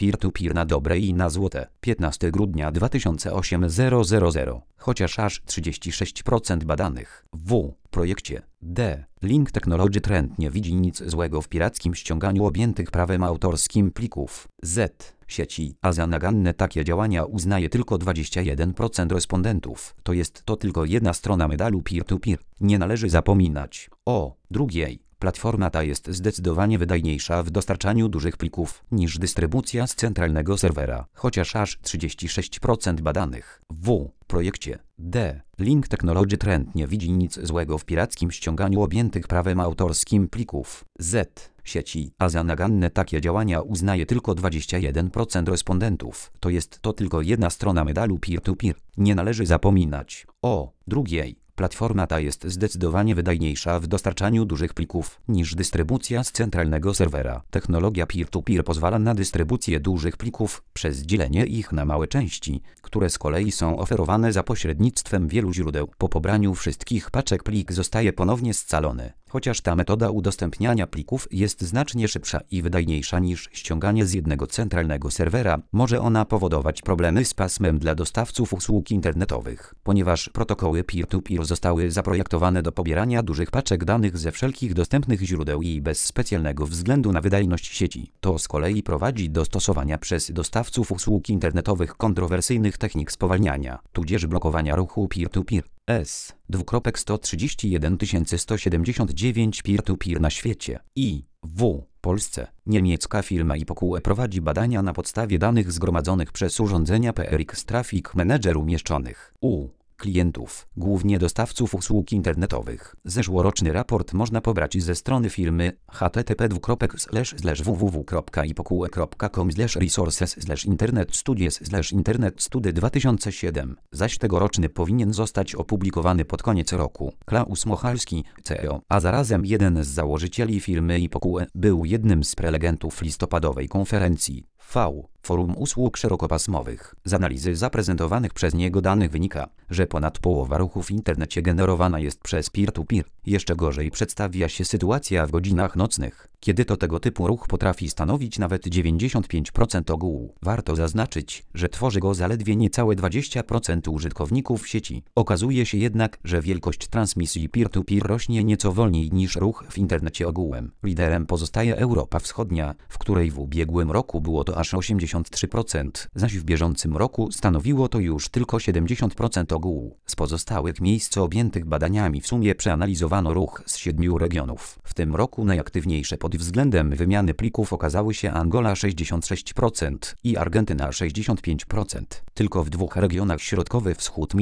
peer-to-peer na dobre i na złote. 15 grudnia 2008 000. Chociaż aż 36% badanych w projekcie D. Link Technology Trend nie widzi nic złego w pirackim ściąganiu objętych prawem autorskim plików Z. Sieci, a za naganne takie działania uznaje tylko 21% respondentów. To tylko jedna strona medalu peer-to-peer. Nie należy zapominać o drugiej. Platforma ta jest zdecydowanie wydajniejsza w dostarczaniu dużych plików niż dystrybucja z centralnego serwera. Chociaż aż 36% badanych w projekcie D. Link Technology Trend nie widzi nic złego w pirackim ściąganiu objętych prawem autorskim plików Z. Sieci, a za naganne takie działania uznaje tylko 21% respondentów. To tylko jedna strona medalu peer-to-peer. Nie należy zapominać o drugiej. Platforma ta jest zdecydowanie wydajniejsza w dostarczaniu dużych plików niż dystrybucja z centralnego serwera. Technologia peer-to-peer pozwala na dystrybucję dużych plików przez dzielenie ich na małe części, które z kolei są oferowane za pośrednictwem wielu źródeł. Po pobraniu wszystkich paczek plik zostaje ponownie scalony. Chociaż ta metoda udostępniania plików jest znacznie szybsza i wydajniejsza niż ściąganie z jednego centralnego serwera, może ona powodować problemy z pasmem dla dostawców usług internetowych, ponieważ protokoły peer-to-peer zostały zaprojektowane do pobierania dużych paczek danych ze wszelkich dostępnych źródeł i bez specjalnego względu na wydajność sieci. To z kolei prowadzi do stosowania przez dostawców usług internetowych kontrowersyjnych technik spowalniania, tudzież blokowania ruchu peer-to-peer. S. 131 179 peer-to-peer na świecie. I w Polsce niemiecka firma IPOQE prowadzi badania na podstawie danych zgromadzonych przez urządzenia PRX Traffic Manager umieszczonych u klientów, głównie dostawców usług internetowych. Zeszłoroczny raport można pobrać ze strony firmy http://www.ipoque.com/resources/internet studies/internet study 2007, zaś tegoroczny powinien zostać opublikowany pod koniec roku. Klaus Mochalski, CEO, a zarazem jeden z założycieli firmy IPOQE, był jednym z prelegentów listopadowej konferencji Forum Usług Szerokopasmowych. Z analizy zaprezentowanych przez niego danych wynika, że ponad połowa ruchu w internecie generowana jest przez peer-to-peer. Jeszcze gorzej przedstawia się sytuacja w godzinach nocnych, kiedy to tego typu ruch potrafi stanowić nawet 95% ogółu. Warto zaznaczyć, że tworzy go zaledwie niecałe 20% użytkowników sieci. Okazuje się jednak, że wielkość transmisji peer-to-peer rośnie nieco wolniej niż ruch w internecie ogółem. Liderem pozostaje Europa Wschodnia, w której w ubiegłym roku było to aż 83%, zaś w bieżącym roku stanowiło to już tylko 70% ogółu. Z pozostałych miejsc objętych badaniami w sumie przeanalizowano ruch z 7 regionów. W tym roku najaktywniejsze pod względem wymiany plików okazały się Angola 66% i Argentyna 65%. Tylko w dwóch regionach środkowy wschód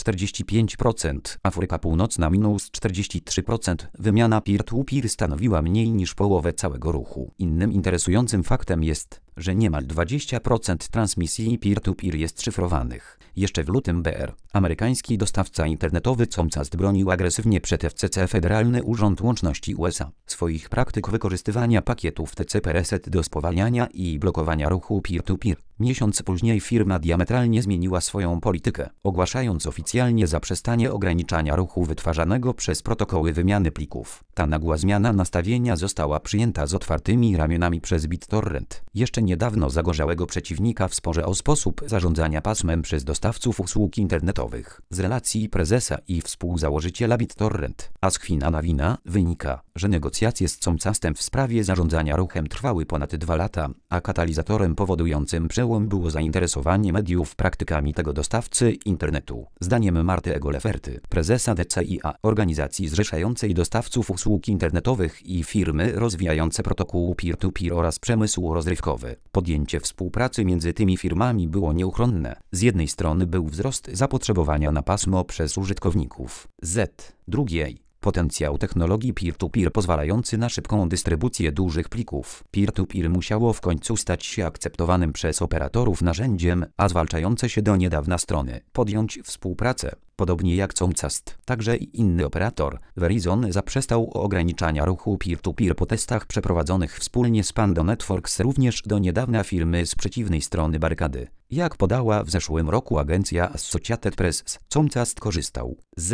-45%, Afryka Północna -43%. Wymiana peer-to-peer stanowiła mniej niż połowę całego ruchu. Innym interesującym faktem jest, że niemal 20% transmisji peer-to-peer jest szyfrowanych. Jeszcze w lutym amerykański dostawca internetowy Comcast bronił agresywnie przed FCC, Federalny Urząd Łączności USA, swoich praktyk wykorzystywania pakietów TCP Reset do spowalniania i blokowania ruchu peer-to-peer. Miesiąc później firma diametralnie zmieniła swoją politykę, ogłaszając oficjalnie zaprzestanie ograniczania ruchu wytwarzanego przez protokoły wymiany plików. Ta nagła zmiana nastawienia została przyjęta z otwartymi ramionami przez BitTorrent, jeszcze niedawno zagorzałego przeciwnika w sporze o sposób zarządzania pasmem przez dostawców usług internetowych. Z relacji prezesa i współzałożyciela BitTorrent, Askhwina Navina, wynika, że negocjacje z Comcastem w sprawie zarządzania ruchem trwały ponad 2 lata, a katalizatorem powodującym przełom było zainteresowanie mediów praktykami tego dostawcy internetu. Zdaniem Marty Egoleferty, prezesa DCIA, organizacji zrzeszającej dostawców usług internetowych i firmy rozwijające protokół peer-to-peer oraz przemysł rozrywkowy, podjęcie współpracy między tymi firmami było nieuchronne. Z jednej strony był wzrost zapotrzebowania na pasmo przez użytkowników. Z drugiej potencjał technologii peer-to-peer pozwalający na szybką dystrybucję dużych plików. Peer-to-peer musiało w końcu stać się akceptowanym przez operatorów narzędziem, a zwalczające się do niedawna strony podjąć współpracę. Podobnie jak Comcast, także i inny operator, Verizon, zaprzestał ograniczania ruchu peer-to-peer po testach przeprowadzonych wspólnie z Pando Networks, również do niedawna firmy z przeciwnej strony barykady. Jak podała w zeszłym roku agencja Associated Press, Comcast korzystał z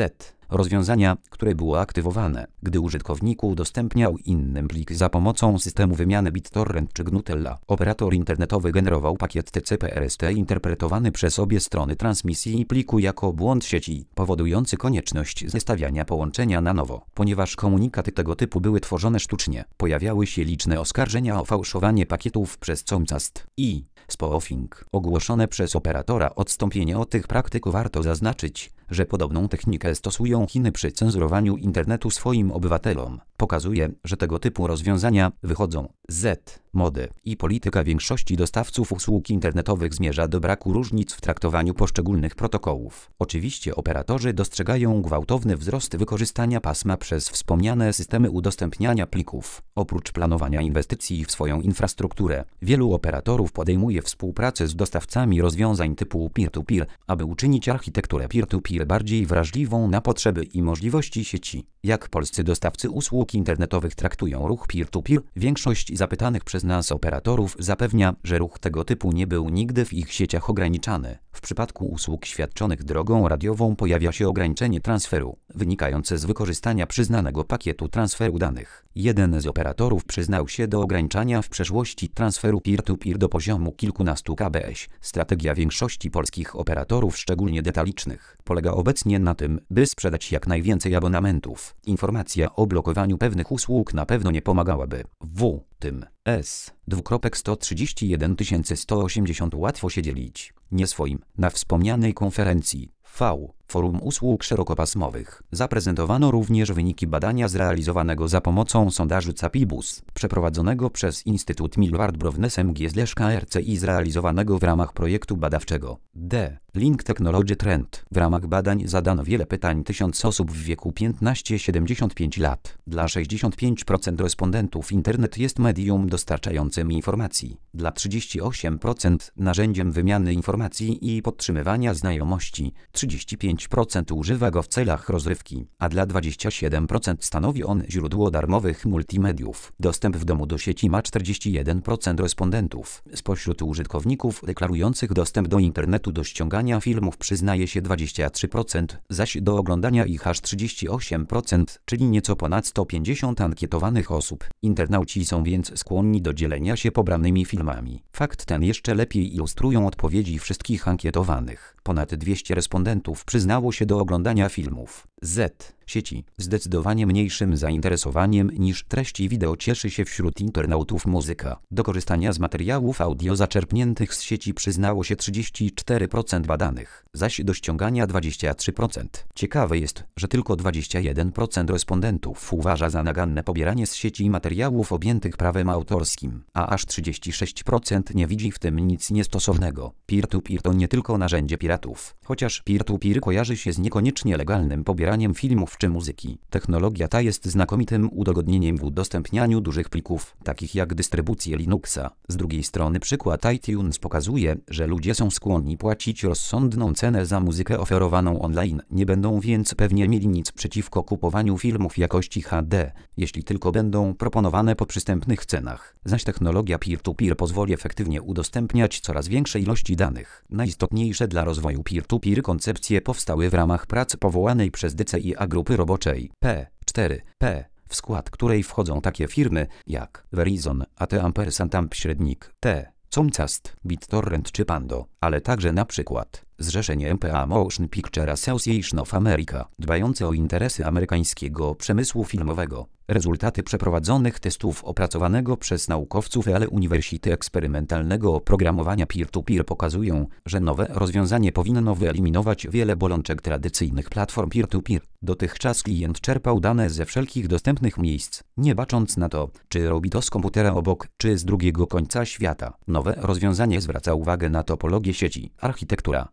rozwiązania, które było aktywowane, gdy użytkownik udostępniał innym plik za pomocą systemu wymiany BitTorrent czy GNU/Tella. Operator internetowy generował pakiet TCP/RST interpretowany przez obie strony transmisji pliku jako błąd sieci, powodujący konieczność zestawiania połączenia na nowo. Ponieważ komunikaty tego typu były tworzone sztucznie, pojawiały się liczne oskarżenia o fałszowanie pakietów przez Comcast i spoofing. Ogłoszone przez operatora odstąpienie od tych praktyk. Warto zaznaczyć, że podobną technikę stosują Chiny przy cenzurowaniu internetu swoim obywatelom. Pokazuje, że tego typu rozwiązania wychodzą z mody i polityka większości dostawców usług internetowych zmierza do braku różnic w traktowaniu poszczególnych protokołów. Oczywiście operatorzy dostrzegają gwałtowny wzrost wykorzystania pasma przez wspomniane systemy udostępniania plików. Oprócz planowania inwestycji w swoją infrastrukturę, wielu operatorów podejmuje współpracę z dostawcami rozwiązań typu peer-to-peer, aby uczynić architekturę peer-to-peer bardziej wrażliwą na potrzeby i możliwości sieci. Jak polscy dostawcy usług internetowych traktują ruch peer-to-peer? Większość zapytanych przez nas operatorów zapewnia, że ruch tego typu nie był nigdy w ich sieciach ograniczany. W przypadku usług świadczonych drogą radiową pojawia się ograniczenie transferu, wynikające z wykorzystania przyznanego pakietu transferu danych. Jeden z operatorów przyznał się do ograniczania w przeszłości transferu peer-to-peer do poziomu kilkunastu kbś. Strategia większości polskich operatorów, szczególnie detalicznych, polega obecnie na tym, by sprzedać jak najwięcej abonamentów. Informacja o blokowaniu pewnych usług na pewno nie pomagałaby. S. 2.131 180 łatwo się dzielić nie swoim. Na wspomnianej konferencji Forum Usług Szerokopasmowych zaprezentowano również wyniki badania zrealizowanego za pomocą sondażu Capibus, przeprowadzonego przez Instytut Milward Browness MG/KRC i zrealizowanego w ramach projektu badawczego Link Technology Trend. W ramach badań zadano wiele pytań 1000 osób w wieku 15-75 lat. Dla 65% respondentów internet jest medium dostarczającym informacji. Dla 38% narzędziem wymiany informacji i podtrzymywania znajomości. 35% używa go w celach rozrywki, a dla 27% stanowi on źródło darmowych multimediów. Dostęp w domu do sieci ma 41% respondentów. Spośród użytkowników deklarujących dostęp do internetu do ściągania filmów przyznaje się 23%, zaś do oglądania ich aż 38%, czyli nieco ponad 150 ankietowanych osób. Internauci są więc skłonni do dzielenia się pobranymi filmami. Fakt ten jeszcze lepiej ilustrują odpowiedzi wszystkich ankietowanych. Ponad 200 respondentów przyznało się do oglądania filmów sieci. Zdecydowanie mniejszym zainteresowaniem niż treści wideo cieszy się wśród internautów muzyka. Do korzystania z materiałów audio zaczerpniętych z sieci przyznało się 34% badanych, zaś do ściągania 23%. Ciekawe jest, że tylko 21% respondentów uważa za naganne pobieranie z sieci materiałów objętych prawem autorskim, a aż 36% nie widzi w tym nic niestosownego. Peer-to-peer to nie tylko narzędzie piratów. Chociaż peer-to-peer kojarzy się z niekoniecznie legalnym pobieraniem filmów czy muzyki, technologia ta jest znakomitym udogodnieniem w udostępnianiu dużych plików, takich jak dystrybucje Linuxa. Z drugiej strony przykład iTunes pokazuje, że ludzie są skłonni płacić rozsądną cenę za muzykę oferowaną online. Nie będą więc pewnie mieli nic przeciwko kupowaniu filmów jakości HD, jeśli tylko będą proponowane po przystępnych cenach. Zaś technologia peer-to-peer pozwoli efektywnie udostępniać coraz większe ilości danych. Najistotniejsze dla rozwoju peer-to-peer koncepcje powstały w ramach prac powołanej przez DCIA grupy roboczej P4P, w skład której wchodzą takie firmy jak Verizon, AT&T Średnik, Comcast, BitTorrent czy Pando, ale także na przykład Zrzeszenie MPA Motion Picture Association of America, dbające o interesy amerykańskiego przemysłu filmowego. Rezultaty przeprowadzonych testów opracowanego przez naukowców EALE Uniwersytetu Eksperymentalnego Oprogramowania Peer-to-Peer pokazują, że nowe rozwiązanie powinno wyeliminować wiele bolączek tradycyjnych platform peer-to-peer. Dotychczas klient czerpał dane ze wszelkich dostępnych miejsc, nie bacząc na to, czy robi to z komputera obok, czy z drugiego końca świata. Nowe rozwiązanie zwraca uwagę na topologię sieci. Architektura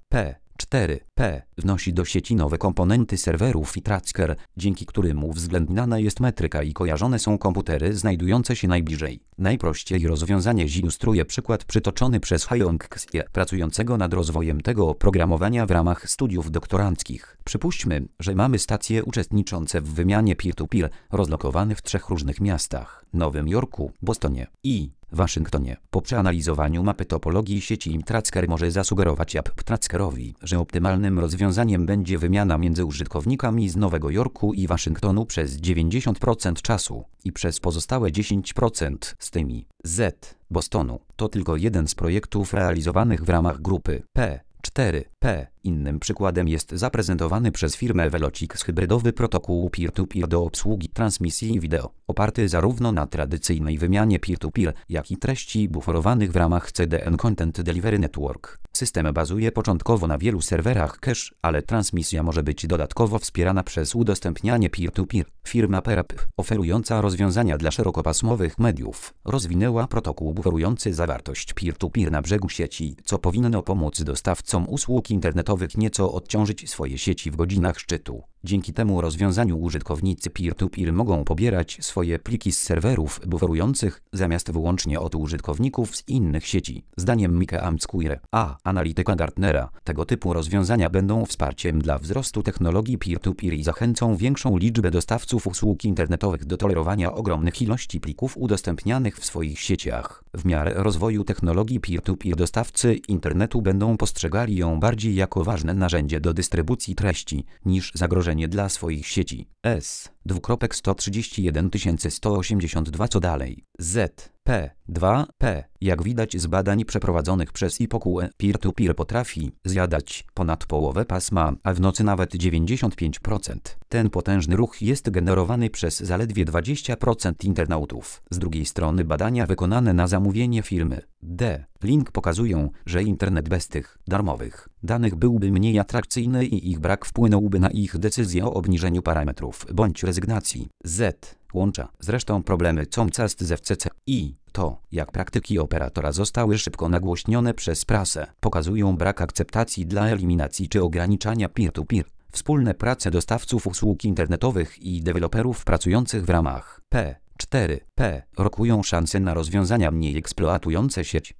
P4P wnosi do sieci nowe komponenty serwerów i tracker, dzięki którym uwzględniana jest metryka i kojarzone są komputery znajdujące się najbliżej. Najprościej rozwiązanie zilustruje przykład przytoczony przez Hyong Xie, pracującego nad rozwojem tego oprogramowania w ramach studiów doktoranckich. Przypuśćmy, że mamy stacje uczestniczące w wymianie peer-to-peer, rozlokowane w 3 różnych miastach: Nowym Jorku, Bostonie i Waszyngtonie. Po przeanalizowaniu mapy topologii sieci Tracker może zasugerować App Trackerowi, że optymalnym rozwiązaniem będzie wymiana między użytkownikami z Nowego Jorku i Waszyngtonu przez 90% czasu i przez pozostałe 10% z tymi z Bostonu. To tylko jeden z projektów realizowanych w ramach grupy P4P. Innym przykładem jest zaprezentowany przez firmę Velocix hybrydowy protokół peer-to-peer do obsługi transmisji wideo, oparty zarówno na tradycyjnej wymianie peer-to-peer, jak i treści buforowanych w ramach CDN Content Delivery Network. System bazuje początkowo na wielu serwerach cache, ale transmisja może być dodatkowo wspierana przez udostępnianie peer-to-peer. Firma PERP, oferująca rozwiązania dla szerokopasmowych mediów, rozwinęła protokół buforujący zawartość peer-to-peer na brzegu sieci, co powinno pomóc dostawcom usług internetowych nieco odciążyć swoje sieci w godzinach szczytu. Dzięki temu rozwiązaniu użytkownicy peer-to-peer mogą pobierać swoje pliki z serwerów buforujących zamiast wyłącznie od użytkowników z innych sieci. Zdaniem Mike Amsquire, analityka Gartnera, tego typu rozwiązania będą wsparciem dla wzrostu technologii peer-to-peer i zachęcą większą liczbę dostawców usług internetowych do tolerowania ogromnych ilości plików udostępnianych w swoich sieciach. W miarę rozwoju technologii peer-to-peer dostawcy internetu będą postrzegali ją bardziej jako ważne narzędzie do dystrybucji treści niż zagrożenie dla swoich sieci. S2.131182 Co dalej? ZP2P. Jak widać z badań przeprowadzonych przez IPOQE, peer-to-peer potrafi zjadać ponad połowę pasma, a w nocy nawet 95%. Ten potężny ruch jest generowany przez zaledwie 20% internautów. Z drugiej strony badania wykonane na zamówienie firmy D-Link pokazują, że internet bez tych darmowych danych byłby mniej atrakcyjny i ich brak wpłynąłby na ich decyzję o obniżeniu parametrów bądź rezygnacji. Łącza zresztą problemy Comcast z FCC i to, jak praktyki operatora zostały szybko nagłośnione przez prasę, pokazują brak akceptacji dla eliminacji czy ograniczania peer-to-peer. Wspólne prace dostawców usług internetowych i deweloperów pracujących w ramach P4P rokują szanse na rozwiązania mniej eksploatujące sieć.